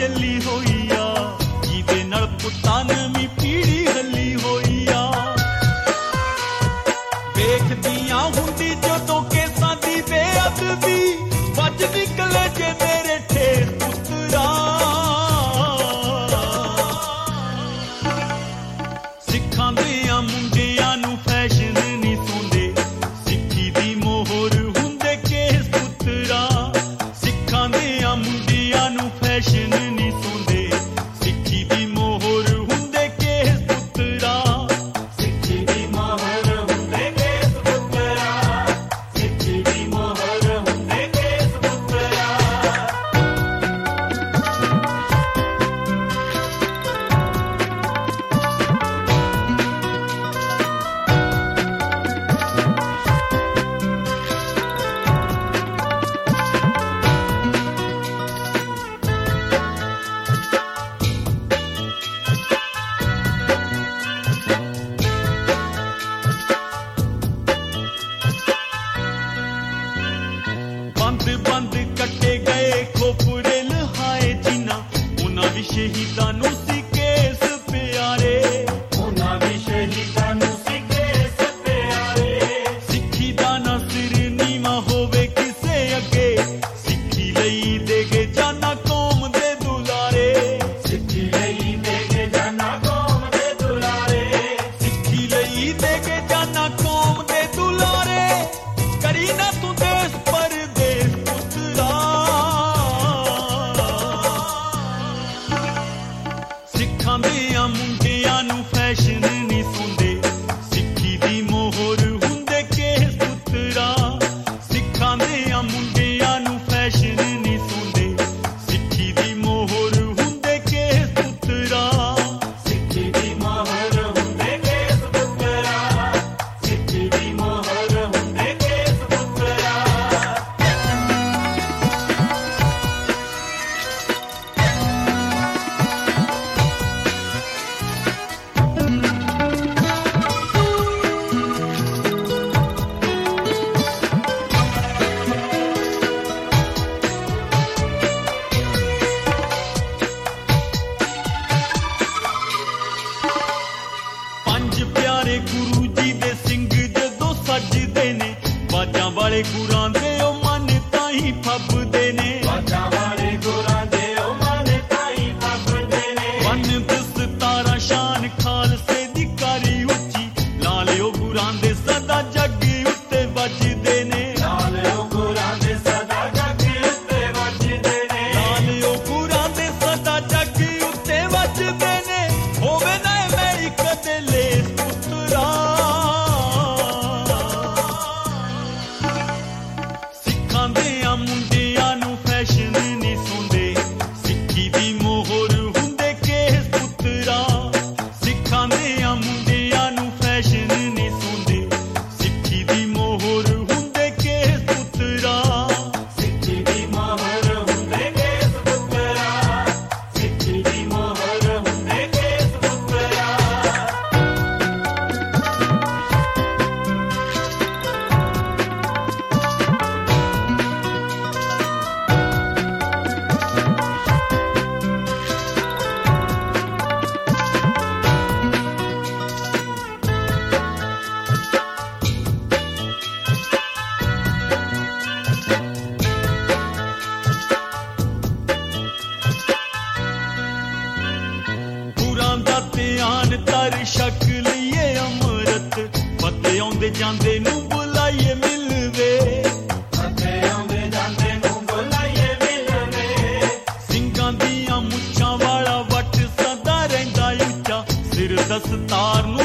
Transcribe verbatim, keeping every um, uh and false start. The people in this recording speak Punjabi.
ਚੱਲੀ ਹੋਈ ਆ, ਜਿਹਦੇ ਨਾਲ ਪੁੱਤਾਂ ਨਵੀਂ ਪੀੜੀ ਹੱਲੀ ਹੋਈ ਆ। ਵੇਖਦੀਆਂ ਹੁੰਦੀ ਜਦੋਂ ਕੇਸਾਂ ਦੀ ਬੇਅਦਬੀ, ਵੱਜ ਨਿਕਲੇ ਜੇ ਮੇਰੇ ਠੇਸ ਪੁੱਤਰਾ। ਸਿੱਖਾਂ ਦਿਆਂ ਮੁੰਡਿਆਂ ਨੂੰ ਫੈਸ਼ਨ ਨਹੀਂ ਸੌਂਦੇ, ਸਿੱਖੀ ਦੀ ਮੋਹਰ ਹੁੰਦੇ ਕੇਸ ਪੁੱਤਰਾ। ਸਿੱਖਾਂ ਦਿਆਂ ਮੁੰਡਿਆਂ ਨੂੰ ਫੈਸ਼ਨ ਨਹੀਂ ਸੌਂਦੇ, ਸਿੱਖੀ ਦੀ ਮੋਹਰ ਹੁੰਦੇ ਕੇਸ ਪੁੱਤਰਾ। ਸਿੱਖੀ ਦੀ ਮੋਹਰ ਹੁੰਦੇ ਕੇਸ ਪੁੱਤਰਾ, ਸਿੱਖੀ ਦੀ ਮੋਹਰ ਹੁੰਦੇ ਕੇਸ ਪੁੱਤਰਾ। ਬੰਦ ਬੰਦ ਕੱਟੇ ਗਏ ਖੋਪੜੇ ਲਹਾਏ ਜਿਨ੍ਹਾਂ, ਉਹਨਾਂ ਵੀ ਸ਼ਹੀਦਾਂ ਨੂੰ ਸੀ ਕੇਸ ਪਿਆਰੇ। ਉਹਨਾਂ ਵੀ ਸ਼ਹੀਦਾਂ ਨੂੰ ਸੀ ਕੇਸ ਪਿਆਰੇ। ਸਿੱਖੀ ਦਾ ਨਾ ਸਿਰ ਨੀਵਾਂ ਹੋਵੇ ਕਿਸੇ ਅੱਗੇ, ਸਿੱਖੀ ਲਈ ਦੇਗੇ ਜਾਨਾਂ ਕੌਮ ਦੇ ਦੁਲਾਰੇ। ਸਿੱਖੀ ਲਈ ਦੇਗੇ ਜਾਨਾਂ ਕੌਮ ਦੇ ਦੁਲਾਰੇ। ਸਿੱਖੀ ਲਈ ਦੇਗੇ ਜਾਨਾਂ ਕੌਮ ਦੇ ਦੁਲਾਰੇ। ਕਰੀ ਨਾ ਤੂੰ ਦੇਸ ਪਰਦੇਸ ਪੁੱਤਰਾ। ਸਿੱਖਾਂ ਦਿਆਂ ਮੁੰਡਿਆਂ ਨੂੰ ਫੈਸ਼ਨ ਨਹੀਂ ਸੌਂਦੇ, ਸਿੱਖੀ ਦੀ ਮੋਹਰ ਹੁੰਦੇ ਕੇਸ ਪੁੱਤਰਾ। ਸਿੱਖਾਂ ਦਿਆਂ ਮੁੰਡਿਆਂ ਨੂੰ ਫੈਸ਼ਨ ਨਹੀਂ ਸੌਂਦੇ, ਸਿੱਖੀ ਦੀ ਮੋਹਰ ਹੁੰਦੇ ਕੇਸ ਪੁੱਤਰਾ। ਸਿੱਖੀ ਦੀ ਮੋਹਰ ਹੁੰਦੇ ਕੇਸ ਪੁੱਤਰਾ, ਸਿੱਖੀ ਦੀ ਮੋਹਰ ਹੁੰਦੇ ਕੇਸ ਪੁੱਤਰਾ। ਪੰਜ ਪਿਆਰੇ ਗੁਰੂ ਜੀ ਦੇ ਸਿੰਘ ਜਦੋਂ ਸੱਜਦੇ ਨੇ, ਬਾਜਾਂ ਵਾਲੇ ਗੁਰਾਂ ਦੇ ਉਹ ਮਨ ਤਾਈਂ ਫੱਬਦੇ ਨੇ। ਬਾਜਾਂ ਵਾਲੇ ਗੁਰਾਂ ਦੇ ਉਹ ਮਨ ਤਾਈਂ ਫੱਬਦੇ ਨੇ। ਵੰਨ ਦਸਤਾਰਾਂ ਸ਼ਾਨ ਖਾਲਸੇ ਦੀ ਕਰੀ ਉੱਚੀ, ਲਾਲਿਓ ਗੁਰਾਂ ਦੇ ਸਦਾ ਜੱਗ ਉੱਤੇ ਵੱਜਦੇ ਨੇ। ਲਾਲਿਓ ਗੁਰਾਂ ਦੇ ਸਦਾ ਜੱਗ ਉੱਤੇ ਵੱਜਦੇ ਨੇ। ਲਾਲਿਓ ਗੁਰਾਂ ਦੇ ਸਦਾ ਜੱਗ ਉੱਤੇ ਵੱਜਦੇ ਨੇ। ਹੋਵੇ ਨਾ ਮੇਰੀ ਕਦੇ ਲੇਸ ਪੁੱਤਰਾ। ਸਿੱਖਾਂ ਦਿਆਂ ਮੁੰਡਿਆਂ ਨੂੰ ਫੈਸ਼ਨ ਨਹੀਂ ਸੌਂਦੇ, ਸਿੱਖੀ ਦੀ ਮੋਹਰ ਹੁੰਦੇ ਕੇਸ ਪੁੱਤਰਾ। ਸਿੱਖਾਂ ਦਿਆਂ ਮੁੰਡਿਆਂ ਨੂੰ ਫੈਸ਼ਨ ਨਹੀਂ ਸੌਂਦੇ, ਸਿੱਖੀ ਦੀ ਮੋਹਰ ਹੁੰਦੇ ਕੇਸ ਪੁੱਤਰਾ। ਸਿੱਖੀ ਦੀ ਮੋਹਰ ਹੁੰਦੇ ਕੇਸ ਪੁੱਤਰਾ, ਸਿੱਖੀ ਦੀ ਮੋਹਰ ਹੁੰਦੇ ਕੇਸ ਪੁੱਤਰਾ। ਗੁਰਾਂ ਦਾ ਧਿਆਨ ਤਰ ਸ਼ਕਲ ਏ ਅੰਮ੍ਰਿਤ, ਫਤਿਹ ਆਉਂਦੇ ਜਾਂਦੇ ਨੂੰ ਬੁਲਾਈਏ ਮਿਲਵੇ। ਫਤਿਹ ਆਉਂਦੇ ਜਾਂਦੇ ਨੂੰ ਬੁਲਾਈਏ ਮਿਲਵੇ। ਸਿੰਘਾਂ ਦੀਆਂ ਮੁੱਛਾਂ ਵਾਲਾ ਵੱਟ ਸਦਾ ਰਹਿੰਦਾ ਉੱਚਾ, ਸਿਰ ਦਸਤਾਰ ਨੂੰ